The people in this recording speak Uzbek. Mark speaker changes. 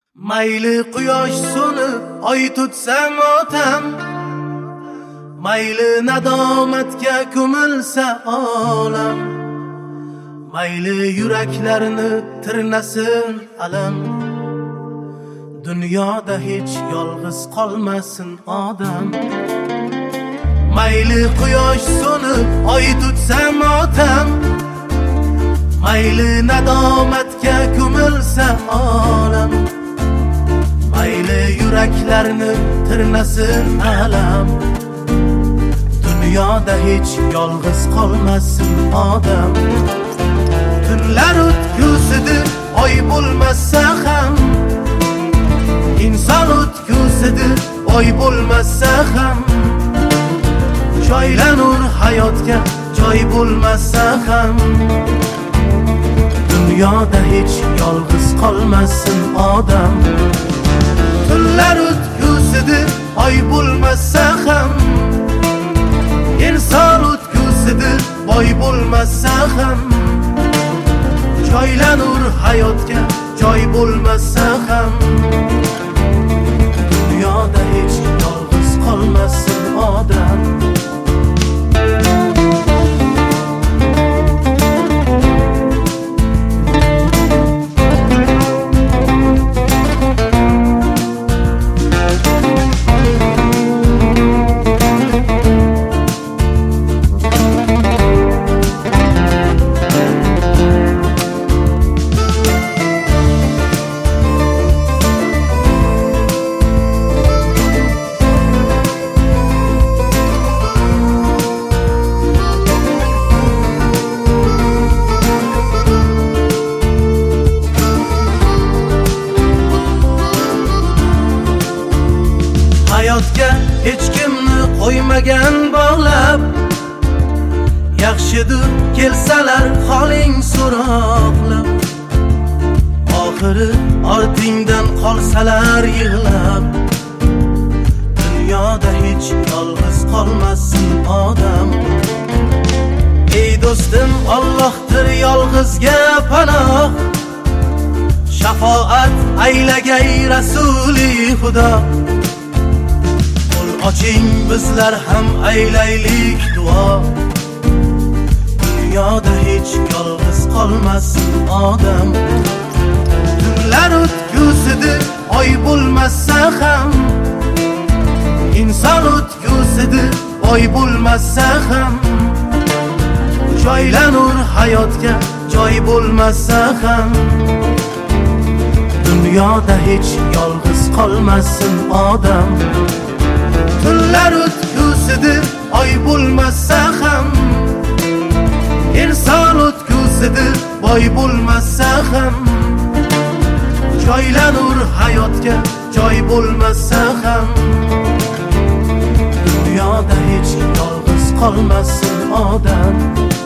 Speaker 1: Mayli quyosh so'nib oy tutsam otam, mayli nadomatga ko'milsa olam, mayli yuraklarni tirnasin alam, dunyoda hech yolg'iz qolmasin odam. Mayli quyosh so'nib oy tutsam otam, mayli nadomatga ko'milsa olam, mayli yuraklarni tirnasin alam, dunyoda hech yolg'iz qolmasin odam. Tunlar o'tgusidir oy bo'lmasa ham, inson o'tgusidir oy bo'lmasa ham, joylanur hayotga joy bo'lmasa ham, dunyoda hech yolg'iz qolmasin odam. Tunlar o'tgusidir oy bo'lmasa ham, inson o'tgusidir boy bo'lmasa ham, joylanur hayotga joy bo'lmasa ham, dunyoda hech yolg'iz qolmasin odam. Hayotga hech kimni qo'ymagan bog'lab, yaxshidir kelsalar holing so'roqlab, oxiri ortingdan qolsalar yig'lab, dunyoda hech yolg'iz qolmasin odam. Ey do'stim, Allohdir yolg'izga panoh, shafoat aylagay rasuli xudo. Oching bizlar ham aylaylik duo, dunyoda hech yolg'iz qolmasin odam. Tunlar o'tgusidir oy bo'lmasa ham, inson o'tgusidir boy bo'lmasa ham, joylanur hayotga joy bo'lmasa ham, dunyoda hech yolg'iz qolmasin odam. Tunlar o'tgusidir oy bo'lmasa ham, inson o'tgusidir boy bo'lmasa ham, joylanur hayotga joy bo'lmasa ham, dunyoda hech yolg'iz qolmasin odam.